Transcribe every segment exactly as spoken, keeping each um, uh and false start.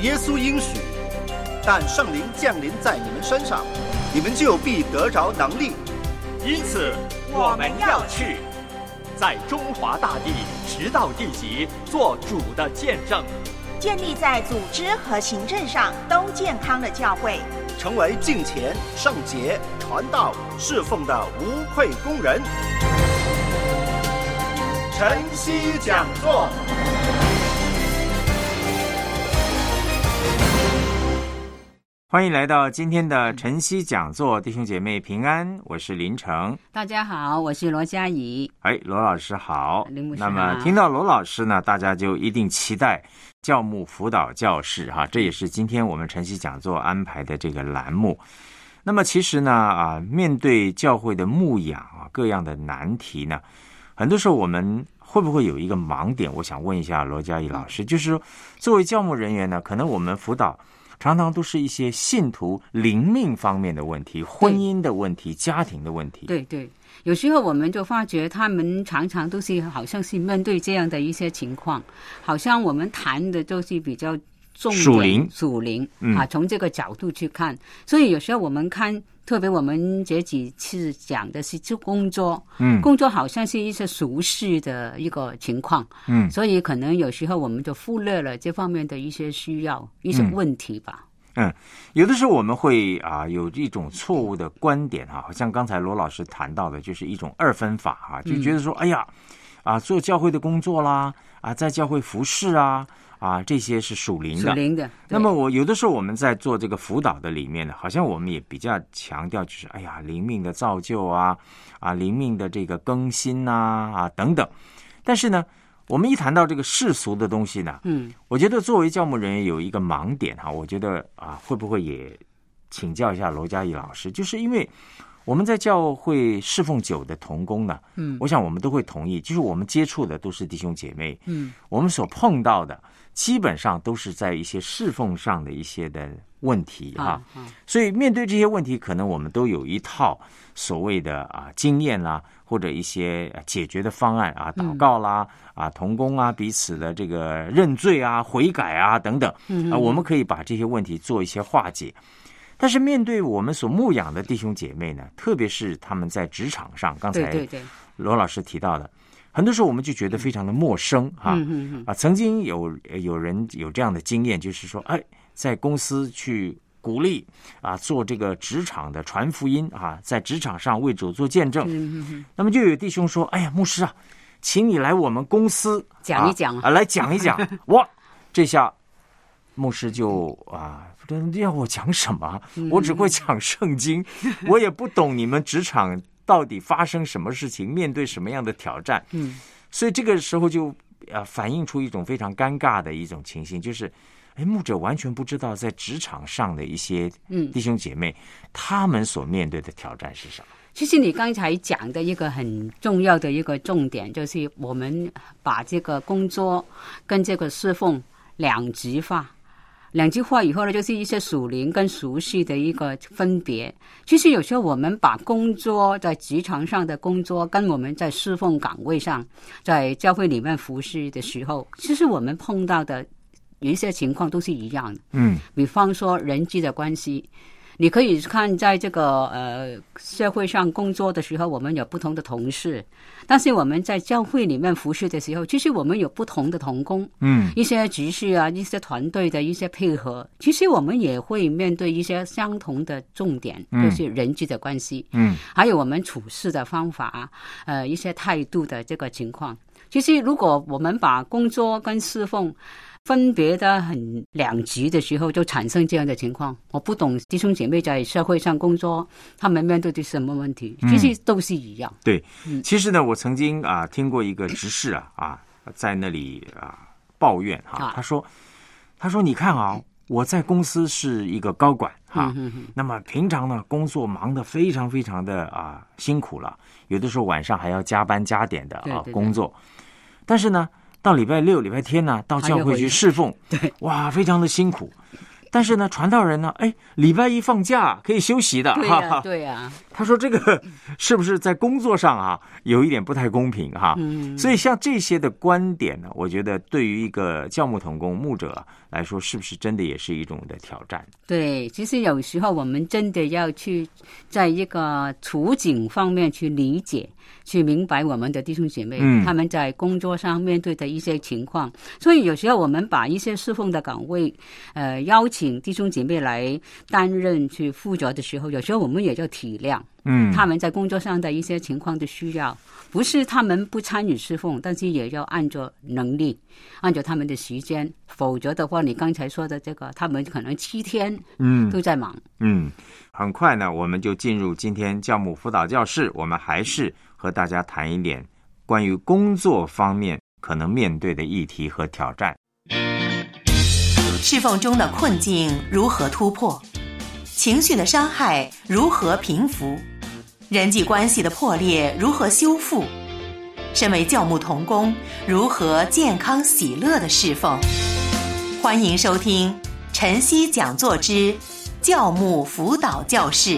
耶稣应许，但圣灵降临在你们身上，你们就必得着能力。 因此我们要去，在中华大地直到地极做主的见证， 建立在组织和行政上都健康的教会， 成为敬虔、圣洁、传道、侍奉的无愧工人。晨曦讲座。 欢迎来到今天的晨曦讲座，弟兄姐妹平安，我是林成。 大家好，我是罗嘉怡。 哎，罗老师好。 林牧师好。 那么听到罗老师呢，大家就一定期待教牧辅导教室哈，这也是今天我们晨曦讲座安排的这个栏目。那么其实呢啊，面对教会的牧养啊，各样的难题呢，很多时候我们会不会有一个盲点？我想问一下罗嘉怡老师，就是说作为教牧人员呢，可能我们辅导常常都是一些信徒灵命方面的问题、婚姻的问题、家庭的问题。 对对，有时候我们就发觉他们常常都是好像是面对这样的一些情况，好像我们谈的都是比较重点属灵属灵、 嗯、 啊，从这个角度去看，所以有时候我们看，特别我们这几次讲的是就工作，嗯，工作好像是一些俗世的一个情况，嗯，所以可能有时候我们就忽略了这方面的一些需要、一些问题吧。 嗯，有的时候我们会啊有一种错误的观点哈、啊，好像刚才罗老师谈到的，就是一种二分法哈、啊，就觉得说，嗯、哎呀，啊做教会的工作啦，啊在教会服事啊。啊，这些是属灵的。 属灵的。 那么我有的时候我们在做这个辅导的里面呢，好像我们也比较强调，就是哎呀，灵命的造就啊，啊，灵命的这个更新啊，啊等等。但是呢，我们一谈到这个世俗的东西呢，嗯，我觉得作为教牧人员有一个盲点哈，我觉得啊，会不会也请教一下罗嘉怡老师，就是因为我们在教会侍奉久的同工呢，嗯，我想我们都会同意，就是我们接触的都是弟兄姐妹，嗯，我们所碰到的基本上都是在一些侍奉上的一些的问题哈、啊啊，所以面对这些问题，可能我们都有一套所谓的啊经验啦，或者一些解决的方案啊，祷告啦，嗯、啊同工啊彼此的这个认罪啊、悔改啊等等，嗯啊，我们可以把这些问题做一些化解。但是面对我们所牧养的弟兄姐妹呢，特别是他们在职场上，刚才罗老师提到的，很多时候我们就觉得非常的陌生哈、嗯、啊，曾经有有人有这样的经验，就是说，哎，在公司去鼓励啊，做这个职场的传福音啊，在职场上为主做见证。嗯、那么就有弟兄说，哎呀，牧师啊，请你来我们公司讲一讲啊, 啊，来讲一讲。哇，这下牧师就啊。要我讲什么？我只会讲圣经，我也不懂你们职场到底发生什么事情，面对什么样的挑战。嗯，所以这个时候就呃反映出一种非常尴尬的一种情形，就是哎，牧者完全不知道在职场上的一些弟兄姐妹，嗯、他们所面对的挑战是什么。 其实你刚才讲的一个很重要的一个重点，就是我们把这个工作跟这个侍奉两极化。两句话以后呢，就是一些属灵跟属世的一个分别。其实有时候我们把工作在职场上的工作跟我们在侍奉岗位上，在教会里面服侍的时候，其实我们碰到的有一些情况都是一样的。嗯，比方说人际的关系。你可以看在这个呃社会上工作的时候，我们有不同的同事，但是我们在教会里面服侍的时候，其实我们有不同的同工，嗯，一些执事啊，一些团队的一些配合，其实我们也会面对一些相同的重点，就是人际的关系，嗯，还有我们处事的方法，呃，一些态度的这个情况。其实如果我们把工作跟侍奉分别的很两极的时候，就产生这样的情况。我不懂弟兄姐妹在社会上工作，他们面对的什么问题，其实都是一样。 嗯、对、嗯，其实呢，我曾经啊听过一个执事啊啊在那里啊抱怨哈、啊，他说他说你看啊，我在公司是一个高管哈、啊嗯嗯，那么平常呢工作忙得非常非常的啊辛苦了，有的时候晚上还要加班加点的啊对对对工作，但是呢。到礼拜六、礼拜天呢，到教会去侍奉，对，哇，非常的辛苦。 但是呢，传道人呢，哎，礼拜一放假可以休息的， 对呀、啊，对呀、啊。 他说这个是不是在工作上啊有一点不太公平哈？ 嗯， 所以像这些的观点呢，我觉得对于一个教牧同工牧者来说，是不是真的也是一种的挑战？ 对，其实有时候我们真的要去在一个处境方面去理解。去明白我们的弟兄姐妹、嗯、他们在工作上面对的一些情况，所以有时候我们把一些侍奉的岗位呃，邀请弟兄姐妹来担任去负责的时候，有时候我们也要体谅嗯，他们在工作上的一些情况的需要，不是他们不参与侍奉，但是也要按照能力按照他们的时间，否则的话你刚才说的这个他们可能七天嗯都在忙。 嗯, 嗯很快呢我们就进入今天教牧辅导教室，我们还是和大家谈一点关于工作方面可能面对的议题和挑战。 侍奉中的困境如何突破？情绪的伤害如何平复？人际关系的破裂如何修复？身为教牧同工，如何健康喜乐的侍奉？欢迎收听晨曦讲座之教牧辅导教室。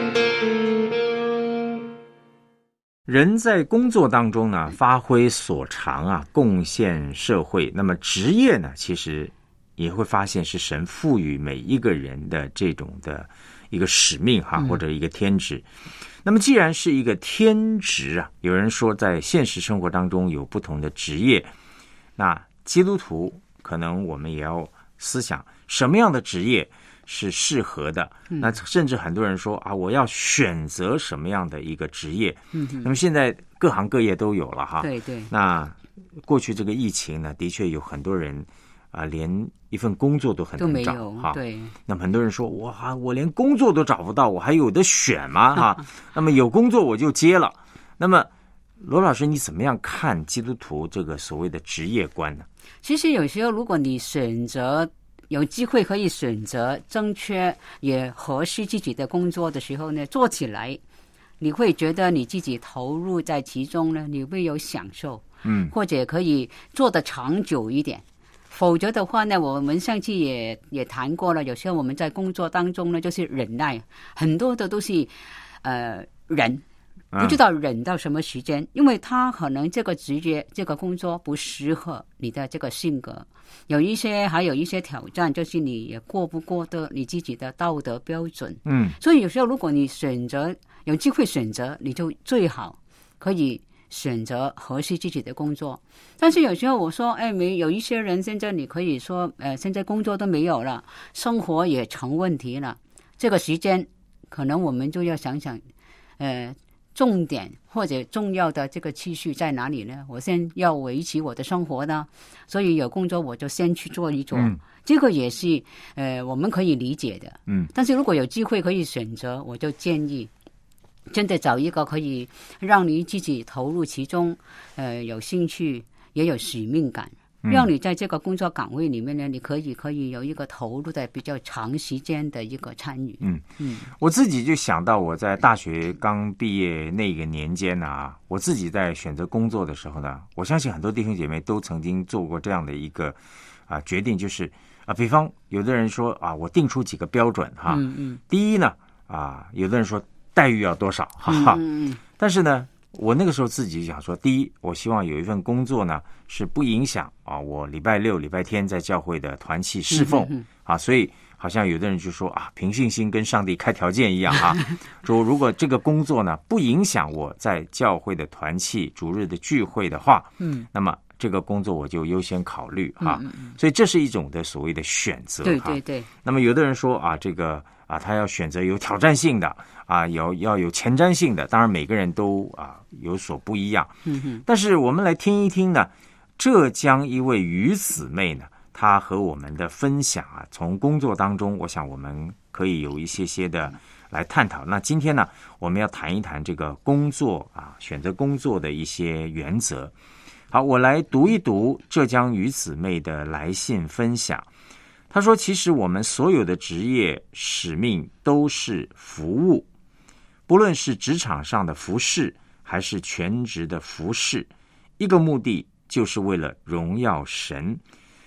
人在工作当中呢，发挥所长啊，贡献社会。那么职业呢，其实也会发现是神赋予每一个人的这种的一个使命哈，或者一个天职。嗯、那么既然是一个天职啊，有人说在现实生活当中有不同的职业，那基督徒可能我们也要思想什么样的职业是适合的。嗯、那甚至很多人说啊，我要选择什么样的一个职业。嗯，那么现在各行各业都有了哈。 对对。 那过去这个疫情呢，的确有很多人啊、呃，连一份工作都很难找哈。 对。 那么很多人说，哇，我连工作都找不到，我还有得选吗？哈。那么有工作我就接了。那么罗老师，你怎么样看基督徒这个所谓的职业观呢？ 其实有时候，如果你选择有机会可以选择正确也合适自己的工作的时候呢，做起来你会觉得你自己投入在其中呢，你会有享受，嗯，或者可以做得长久一点。否则的话呢，我们上次也也谈过了，有时候我们在工作当中呢，就是忍耐，很多的都是呃忍。不知道忍到什么时间，因为他可能这个职业这个工作不适合你的这个性格，有一些还有一些挑战，就是你也过不过得你自己的道德标准。嗯，所以有时候如果你选择有机会选择，你就最好可以选择合适自己的工作。但是有时候我说，哎，没有一些人现在你可以说，呃，现在工作都没有了，生活也成问题了，这个时间可能我们就要想想，呃。重点或者重要的这个次序在哪里呢？我先要维持我的生活呢，所以有工作我就先去做一做，嗯、这个也是呃我们可以理解的。嗯，但是如果有机会可以选择，我就建议真的找一个可以让你自己投入其中，呃有兴趣也有使命感。让你在这个工作岗位里面呢，你可以可以有一个投入的比较长时间的一个参与。嗯嗯， 我自己就想到我在大学刚毕业那个年间啊，我自己在选择工作的时候呢，我相信很多弟兄姐妹都曾经做过这样的一个啊决定，就是啊，比方有的人说啊，我定出几个标准哈。嗯嗯。第一呢啊，有的人说待遇要多少，哈哈。嗯嗯。但是呢。我那个时候自己想说，第一，我希望有一份工作呢是不影响啊我礼拜六、礼拜天在教会的团契侍奉、嗯、啊，所以好像有的人就说啊，凭信心跟上帝开条件一样啊，说如果这个工作呢不影响我在教会的团契、主日的聚会的话，嗯，那么这个工作我就优先考虑哈、嗯嗯，所以这是一种的所谓的选择， 对对对。 那么有的人说啊，这个啊，他要选择有挑战性的。啊，有要有前瞻性的，当然每个人都啊有所不一样。嗯哼。但是我们来听一听呢，浙江一位于姊妹呢，她和我们的分享啊，从工作当中，我想我们可以有一些些的来探讨。那今天呢，我们要谈一谈这个工作啊，选择工作的一些原则。好，我来读一读浙江于姊妹的来信分享。她说，其实我们所有的职业使命都是服务。不论是职场上的服事，还是全职的服事，一个目的就是为了荣耀神。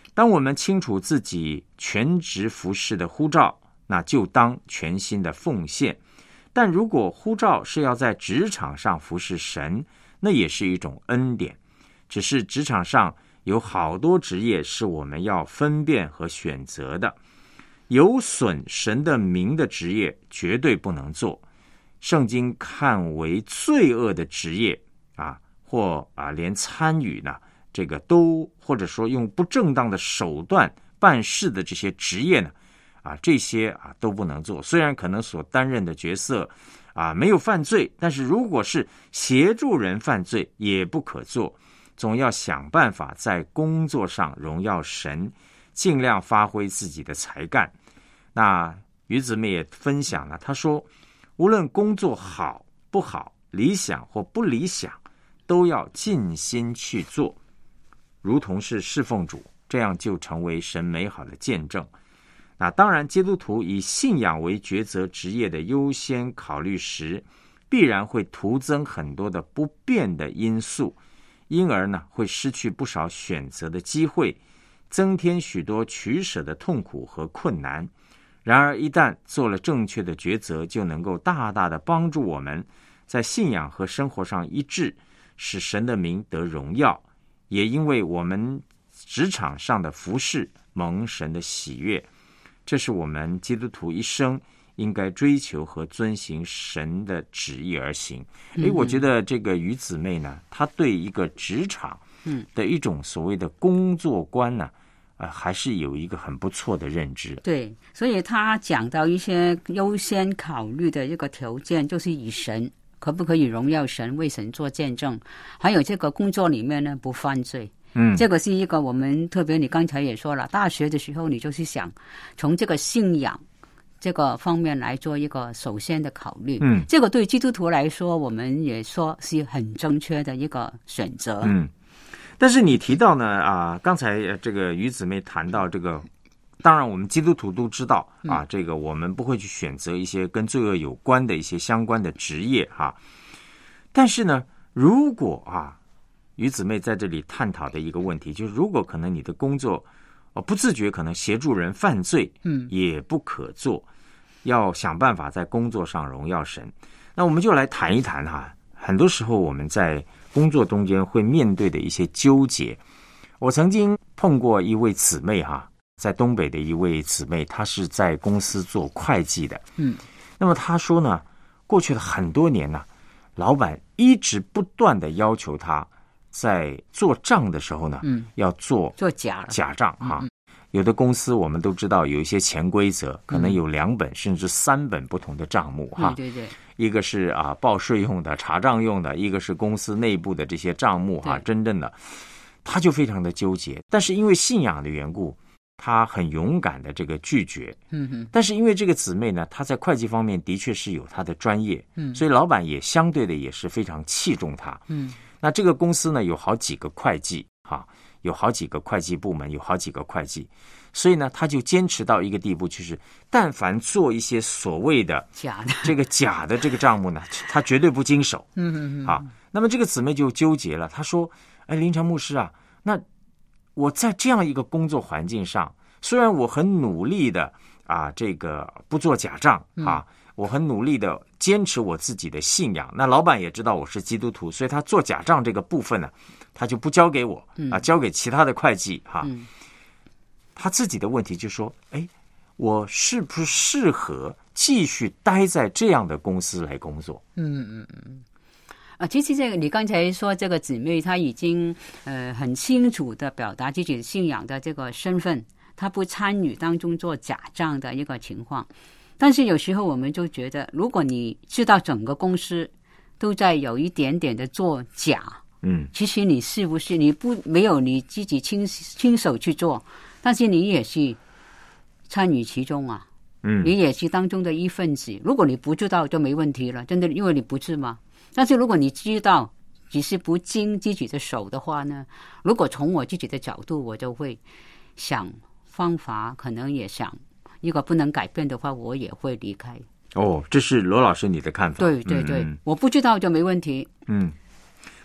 当我们清楚自己全职服事的呼召，那就当全心的奉献。但如果呼召是要在职场上服事神，那也是一种恩典。只是职场上有好多职业是我们要分辨和选择的，有损神的名的职业绝对不能做。圣经看为罪恶的职业啊，或啊连参与呢，这个都或者说用不正当的手段办事的这些职业呢，啊这些啊都不能做。虽然可能所担任的角色啊没有犯罪，但是如果是协助人犯罪也不可做。总要想办法在工作上荣耀神，尽量发挥自己的才干。那于姊妹也分享了，她说无论工作好不好，理想或不理想，都要尽心去做，如同是侍奉主，这样就成为神美好的见证。那当然，基督徒以信仰为抉择职业的优先考虑时，必然会徒增很多的不便的因素，因而呢，会失去不少选择的机会，增添许多取舍的痛苦和困难。然而，一旦做了正确的抉择，就能够大大的帮助我们在信仰和生活上一致，使神的名得荣耀，也因为我们职场上的服事蒙神的喜悦。这是我们基督徒一生应该追求和遵行神的旨意而行。诶、嗯、我觉得这个于姊妹呢，她对一个职场的一种所谓的工作观呢，呃，还是有一个很不错的认知。 对，所以她讲到一些优先考虑的一个条件，就是以神可不可以荣耀神，为神做见证，还有这个工作里面呢不犯罪。嗯，这个是一个我们特别，你刚才也说了，大学的时候你就是想从这个信仰这个方面来做一个首先的考虑。嗯，这个对基督徒来说，我们也说是很正确的一个选择。 嗯，但是你提到呢啊，刚才这个于姊妹谈到这个，当然我们基督徒都知道啊，这个我们不会去选择一些跟罪恶有关的一些相关的职业哈。但是呢，如果啊。于姊妹在这里探讨的一个问题，就是如果可能你的工作呃不自觉可能协助人犯罪，嗯，也不可做，要想办法在工作上荣耀神。那我们就来谈一谈哈，很多时候我们在工作中间会面对的一些纠结。我曾经碰过一位姊妹哈，在东北的一位姊妹，她是在公司做会计的，嗯，那么她说呢，过去的很多年呢，老板一直不断的要求她在做账的时候呢，嗯，要做做假假账哈。嗯、有的公司我们都知道有一些潜规则，可能有两本、嗯、甚至三本不同的账目哈。 对对对， 一个是啊报税用的、查账用的，一个是公司内部的这些账目哈，真正的，他就非常的纠结。但是因为信仰的缘故，他很勇敢的这个拒绝。嗯哼。但是因为这个姊妹呢，她在会计方面的确是有她的专业，嗯，所以老板也相对的也是非常器重她。嗯。那这个公司呢有好几个会计哈，有好几个会计部门，有好几个会计，所以呢他就坚持到一个地步，就是但凡做一些所谓的假的这个假的这个账目呢，他绝对不经手。嗯嗯嗯。好，那么这个姊妹就纠结了，她说：“哎，林成牧师啊，那我在这样一个工作环境上，虽然我很努力的啊，这个不做假账啊。嗯，我很努力的坚持我自己的信仰，那老板也知道我是基督徒，所以他做假账这个部分呢，他就不交给我，嗯、啊，交给其他的会计哈。嗯、他自己的问题就说：哎，我是不是适合继续待在这样的公司来工作？ 嗯嗯嗯。啊，其实这个你刚才说这个姊妹，她已经呃很清楚的表达自己信仰的这个身份，她不参与当中做假账的一个情况。但是有时候我们就觉得，如果你知道整个公司都在有一点点的做假，嗯，其实你是不是你不没有你自己亲亲手去做，但是你也是参与其中啊，嗯，你也是当中的一份子。如果你不知道就没问题了，真的，因为你不是嘛。但是如果你知道，只是不经自己的手的话呢，如果从我自己的角度，我就会想方法，可能也想。如果不能改变的话，我也会离开。 哦，这是罗老师你的看法。 对对对，嗯、我不知道就没问题。 嗯，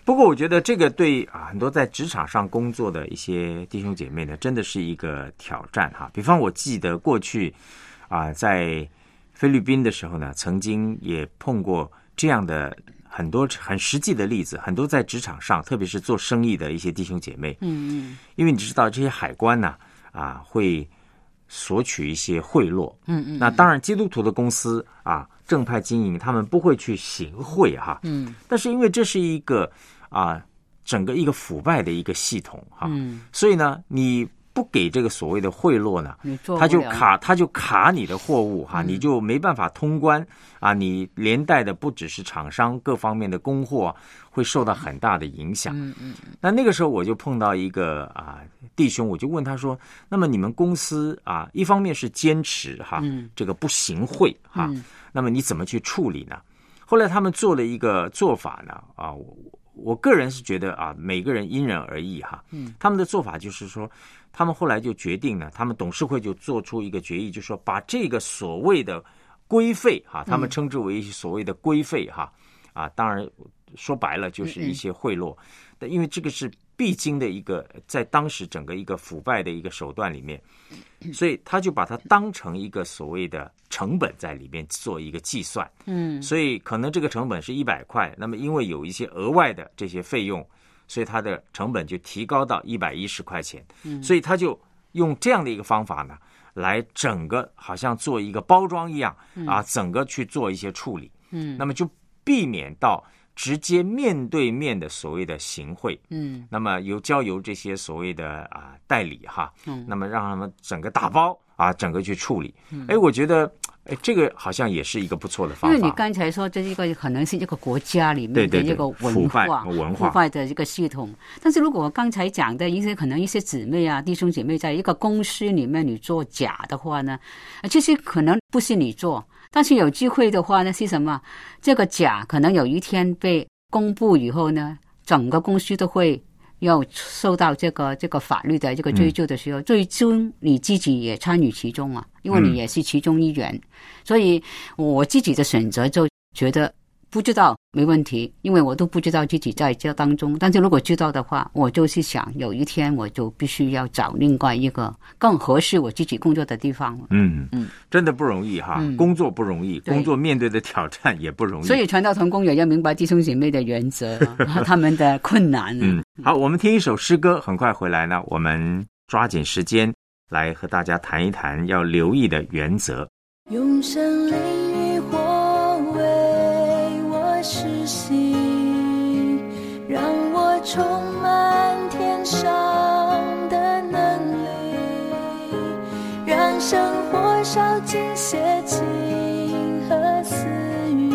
不过我觉得这个对啊很多在职场上工作的一些弟兄姐妹呢，真的是一个挑战哈。比方我记得过去啊，在菲律宾的时候呢，曾经也碰过这样的很多很实际的例子，很多在职场上，特别是做生意的一些弟兄姐妹， 嗯嗯， 因为你知道这些海关呢啊会索取一些贿赂， 嗯嗯， 那当然基督徒的公司啊正派经营，他们不会去行贿哈， 嗯， 但是因为这是一个啊，整个一个腐败的一个系统哈， 嗯， 所以呢，你不给这个所谓的贿赂呢，他就卡，他就卡你的货物哈，嗯、你就没办法通关啊，你连带的不只是厂商各方面的供货、啊、会受到很大的影响。 嗯嗯。 那那个时候我就碰到一个啊弟兄，我就问他说：“那么你们公司啊，一方面是坚持哈，嗯、这个不行贿哈，嗯、那么你怎么去处理呢？”后来他们做了一个做法呢，啊，我我个人是觉得啊，每个人因人而异哈。嗯，他们的做法就是说，他们后来就决定呢，他们董事会就做出一个决议，就是说把这个所谓的规费哈，他们称之为所谓的规费哈，啊，当然说白了就是一些贿赂，但因为这个是必经的一个，在当时整个一个腐败的一个手段里面，所以他就把它当成一个所谓的成本在里面做一个计算。嗯，所以可能这个成本是一百块，那么因为有一些额外的这些费用，所以它的成本就提高到一百一十块钱。嗯，所以他就用这样的一个方法呢，来整个好像做一个包装一样啊，整个去做一些处理。嗯，那么就避免到直接面对面的所谓的行贿，嗯，那么由交由这些所谓的啊代理哈，嗯，那么让他们整个打包啊，整个去处理。哎、嗯，我觉得哎，这个好像也是一个不错的方法。 因为你刚才说这是一个可能是一个国家里面的一个文化文化腐败的一个系统，但是如果我刚才讲的一些可能一些姊妹啊弟兄姐妹在一个公司里面你做假的话呢，其实可能不是你做。但是有机会的话呢，是什么？这个假可能有一天被公布以后呢，整个公司都会要受到这个这个法律的这个追究的时候，嗯、最终你自己也参与其中啊，因为你也是其中一员，嗯、所以我自己的选择就觉得不知道没问题，因为我都不知道自己在这当中。但是如果知道的话，我就是想有一天我就必须要找另外一个更合适我自己工作的地方。 嗯嗯，真的不容易哈，嗯、工作不容易，工作面对的挑战也不容易。 所以传道同工也要明白弟兄姐妹的原则，他们的困难。 嗯，好，我们听一首诗歌，很快回来呢，我们抓紧时间来和大家谈一谈要留意的原则。 用神灵与火为我实习，让我充满天上的能力，让生活烧尽邪情和私欲，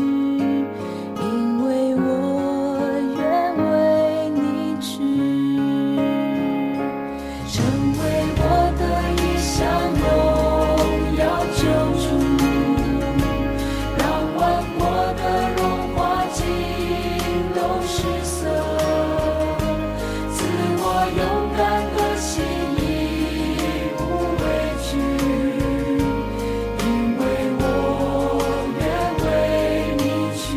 因为我愿为你去，成为我的一项荣耀救主，让万国的荣华尽都失色，赐我勇敢的心，义无畏惧，因为我愿为你去，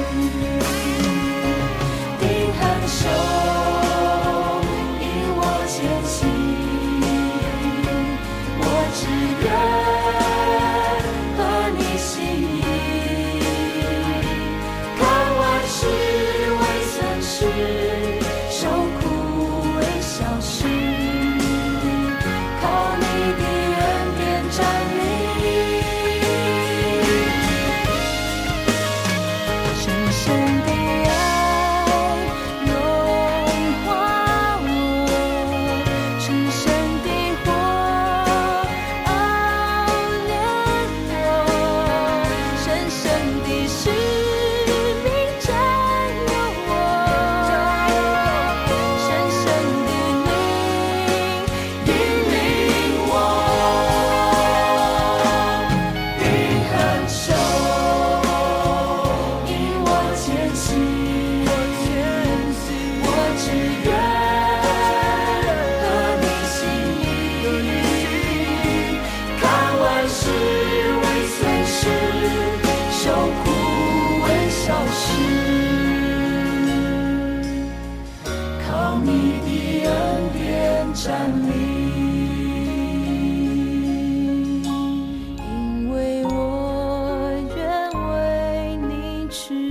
定恒手引我前行，我只愿合你心意，看万事为损失，受苦为小事，靠你的恩典站立，深深的爱融化我，成里，因为我愿为你吃。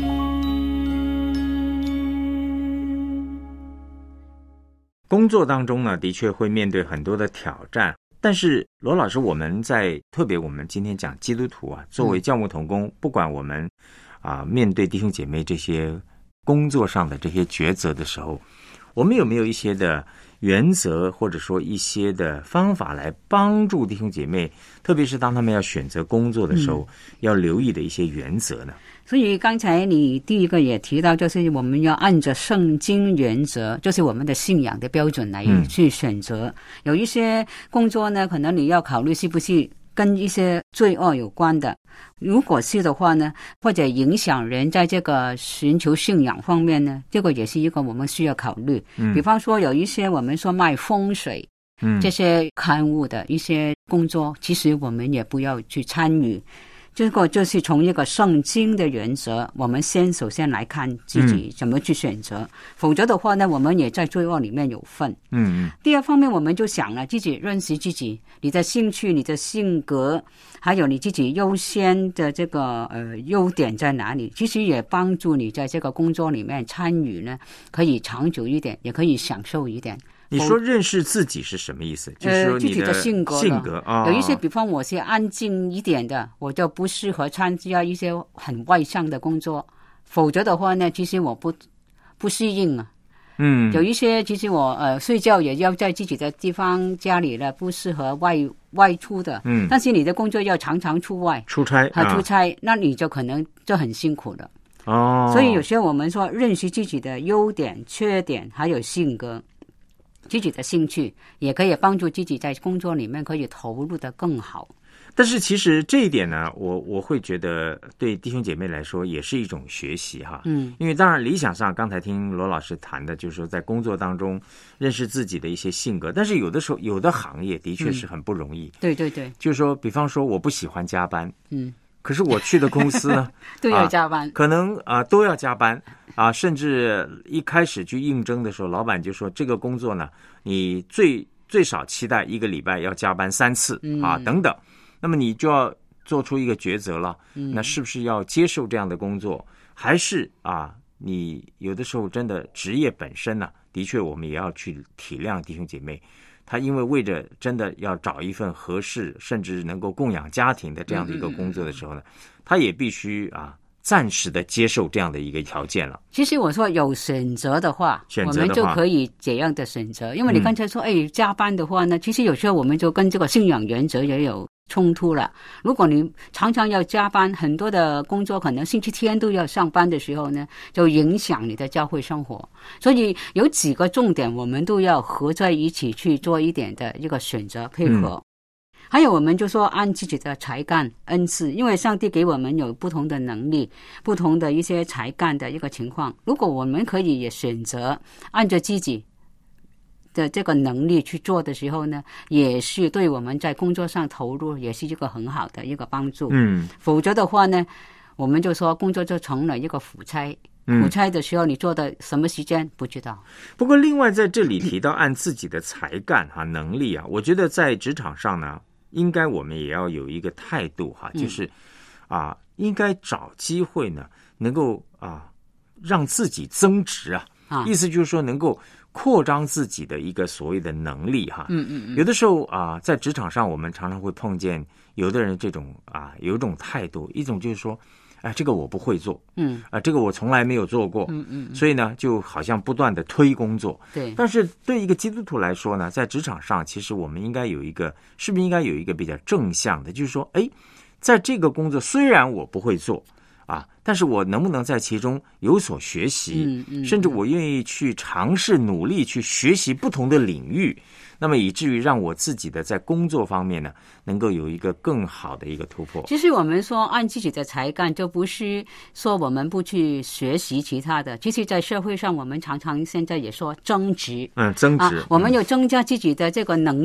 工作当中呢，的确会面对很多的挑战。但是罗老师，我们在特别我们今天讲基督徒啊，作为教牧同工，不管我们啊面对弟兄姐妹这些工作上的这些抉择的时候，我们有没有一些的原则，或者说一些的方法来帮助弟兄姐妹，特别是当他们要选择工作的时候，嗯、要留意的一些原则呢？ 所以刚才你第一个也提到，就是我们要按着圣经原则，就是我们的信仰的标准来去选择。嗯、有一些工作呢，可能你要考虑是不是跟一些罪恶有关的。如果是的话呢，或者影响人在这个寻求信仰方面呢，这个也是一个我们需要考虑。嗯、比方说有一些我们说卖风水，嗯，这些刊物的一些工作，其实我们也不要去参与。这个就是从一个圣经的原则，我们先首先来看自己怎么去选择，嗯、否则的话呢，我们也在罪恶里面有份。嗯嗯。第二方面，我们就想了自己认识自己，你的兴趣、你的性格，还有你自己优先的这个呃优点在哪里，其实也帮助你在这个工作里面参与呢，可以长久一点，也可以享受一点。 你说认识自己是什么意思？就是说你的性格， 性格啊、哦， 有一些，比方我是安静一点的，我就不适合参加一些很外向的工作。否则的话呢，其实我不不适应啊。嗯，有一些其实我呃睡觉也要在自己的地方家里了，不适合外外出的。嗯，但是你的工作要常常出外出差啊，出差，那你就可能就很辛苦了。 哦， 所以有时候我们说认识自己的优点、缺点，还有性格。自己的兴趣也可以帮助自己在工作里面可以投入得更好。 但是其实这一点呢，我我会觉得对弟兄姐妹来说也是一种学习哈。嗯，因为当然理想上，刚才听罗老师谈的，就是说在工作当中认识自己的一些性格，但是有的时候有的行业的确是很不容易。 嗯、对对对， 就是说，比方说我不喜欢加班，嗯。可是我去的公司呢， 都要加班， 啊、可能啊、呃、都要加班啊，甚至一开始去应征的时候，老板就说这个工作呢，你最最少期待一个礼拜要加班三次、嗯、啊等等，那么你就要做出一个抉择了，嗯、那是不是要接受这样的工作，还是啊你有的时候真的职业本身呢，的确我们也要去体谅弟兄姐妹。他因为为着真的要找一份合适甚至能够供养家庭的这样的一个工作的时候呢，嗯嗯嗯他也必须啊暂时的接受这样的一个条件了。 其实我说有选择的话， 选择的话我们就可以这样的选择。因为你刚才说，嗯、哎，加班的话呢，其实有时候我们就跟这个信仰原则也有冲突了。如果你常常要加班，很多的工作可能星期天都要上班的时候呢，就影响你的教会生活。所以有几个重点我们都要合在一起去做一点的一个选择配合。嗯、还有我们就说按自己的才干恩赐，因为上帝给我们有不同的能力，不同的一些才干的一个情况，如果我们可以也选择按照自己的这个能力去做的时候呢，也是对我们在工作上投入也是一个很好的一个帮助。嗯，否则的话呢，我们就说工作就成了一个辅差。辅差的时候你做的什么时间不知道。 不过另外在这里提到按自己的才干哈、啊、能力啊，我觉得在职场上呢，应该我们也要有一个态度哈、啊，就是啊，应该找机会呢，能够啊让自己增值啊。啊，意思就是说能够扩张自己的一个所谓的能力哈。嗯嗯嗯。有的时候啊，在职场上我们常常会碰见有的人这种啊有一种态度，一种就是说，哎，这个我不会做，嗯，啊，这个我从来没有做过，嗯嗯，所以呢，就好像不断的推工作。 对。 但是对一个基督徒来说呢，在职场上，其实我们应该有一个，是不是应该有一个比较正向的，就是说，哎，在这个工作虽然我不会做。啊，但是我能不能在其中有所学习，嗯嗯，甚至我愿意去尝试努力去学习不同的领域，那么以至于让我自己的在工作方面呢，能够有一个更好的一个突破。 其实我们说按自己的才干，就不是说我们不去学习其他的。其实在社会上，我们常常现在也说增值， 嗯，增值， 啊、我们有增加自己的这个能力。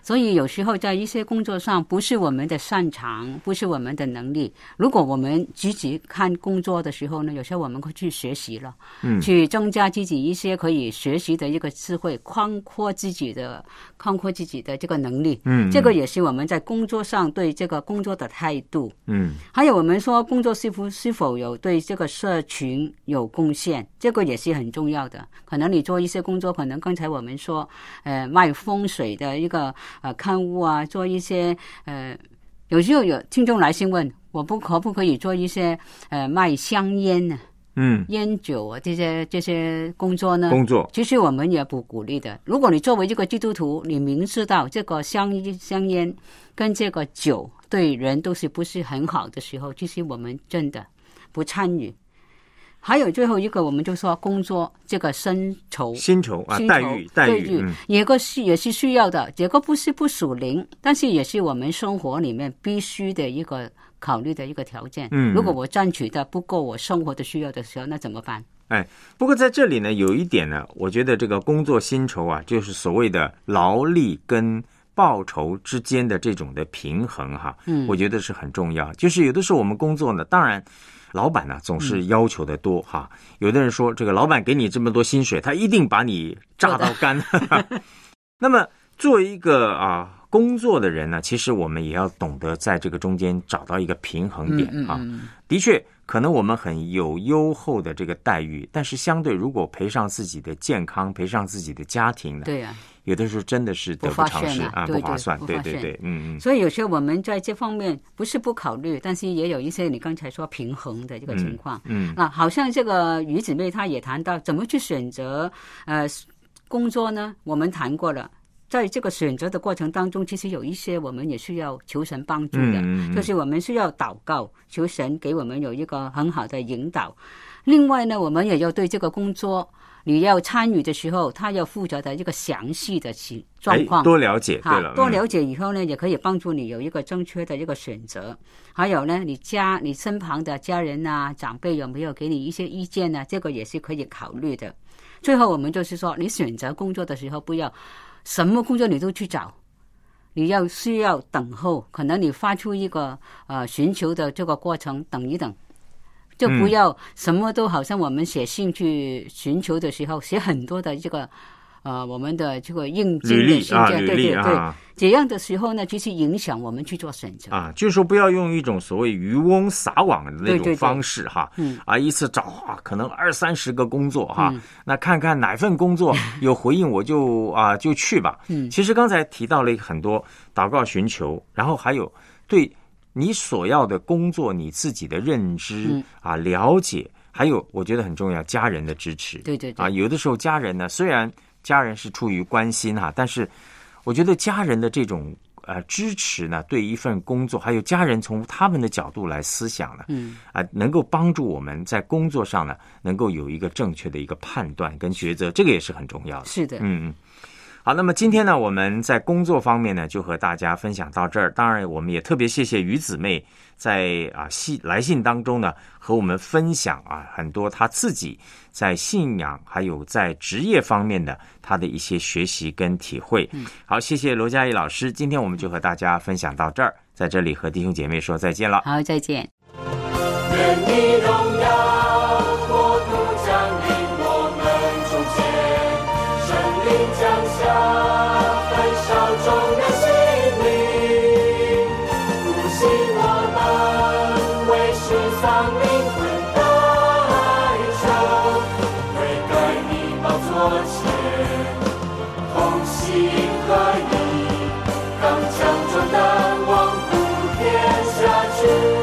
所以有时候在一些工作上，不是我们的擅长，不是我们的能力。如果我们积极看工作的时候呢，有时候我们会去学习了，嗯，去增加自己一些可以学习的一个智慧，宽阔自己的宽阔自己的这个能力。嗯，这个也是我们在工作上对这个工作的态度。嗯，还有我们说工作是否是否有对这个社群有贡献，这个也是很重要的。可能你做一些工作，可能刚才我们说，呃，卖风水的一个。呃，刊物啊，做一些呃，有时候有听众来信问，我不可不可以做一些呃卖香烟呢、啊？嗯，烟酒啊这些这些工作呢？ 工作其实我们也不鼓励的。如果你作为一个基督徒，你明知道这个香香烟跟这个酒对人都是不是很好的时候，其实我们真的不参与。还有最后一个，我们就说工作这个薪酬， 薪酬啊，待遇，待遇， 嗯，也个是也是需要的。这个不是不属灵，但是也是我们生活里面必须的一个考虑的一个条件。嗯，如果我争取的不够我生活的需要的时候，那怎么办？ 哎，不过在这里呢，有一点呢，我觉得这个工作薪酬啊，就是所谓的劳力跟报酬之间的这种的平衡哈，嗯，我觉得是很重要。就是有的时候我们工作呢，当然。老板呢、啊、总是要求的多、嗯、哈，有的人说这个老板给你这么多薪水，他一定把你榨到干。那么作为一个啊工作的人呢，其实我们也要懂得在这个中间找到一个平衡点啊。嗯嗯嗯的确，可能我们很有优厚的这个待遇，但是相对如果赔上自己的健康，赔上自己的家庭呢？ 对啊。 有的时候真的是得不偿失啊， 不划算，对对对，嗯嗯。 所以有时候我们在这方面不是不考虑，但是也有一些你刚才说平衡的这个情况。嗯，嗯啊，好像这个于姊妹她也谈到怎么去选择呃工作呢？我们谈过了。在这个选择的过程当中，其实有一些我们也需要求神帮助的，嗯嗯就是我们需要祷告，求神给我们有一个很好的引导。另外呢，我们也要对这个工作。你要参与的时候，他要负责的一个详细的状况， 多了解，对了， 多了解以后呢，嗯、也可以帮助你有一个正确的一个选择。还有呢，你家你身旁的家人啊、长辈有没有给你一些意见呢？这个也是可以考虑的。最后，我们就是说，你选择工作的时候，不要什么工作你都去找，你要需要等候，可能你发出一个呃寻求的这个过程，等一等。就不要什么都好像我们写信去寻求的时候，写很多的这个呃我们的这个应征的信件， 啊、 对对对、啊，这样的时候呢，就是影响我们去做选择啊。就是说，不要用一种所谓渔翁撒网的那种方式哈，嗯啊，一次找啊可能二三十个工作哈，嗯、那看看哪份工作有回应我就啊就去吧。嗯，其实刚才提到了很多祷告寻求，然后还有对。你所要的工作，你自己的认知、嗯、啊，了解，还有我觉得很重要，家人的支持。 对对对。 啊，有的时候家人呢，虽然家人是出于关心哈、啊，但是我觉得家人的这种呃支持呢，对一份工作，还有家人从他们的角度来思想呢，嗯啊，能够帮助我们在工作上呢，能够有一个正确的一个判断跟抉择，这个也是很重要的。 是的， 嗯嗯。好，那么今天呢，我们在工作方面呢，就和大家分享到这儿。当然，我们也特别谢谢于姊妹在啊信来信当中呢，和我们分享啊很多她自己在信仰还有在职业方面的她的一些学习跟体会。嗯，好，谢谢罗嘉怡老师。今天我们就和大家分享到这儿，在这里和弟兄姐妹说再见了。 好，再见。 愿你荣耀国度降临我们中间，圣灵降下，焚烧众人心灵，复兴我们为世上灵魂代求，悔改你宝座前，同心合一，刚强壮胆，往普天下去。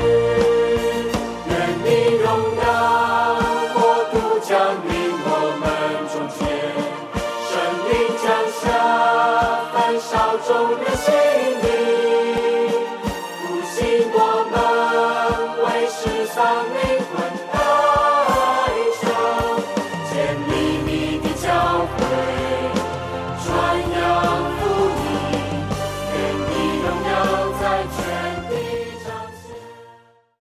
众人心灵。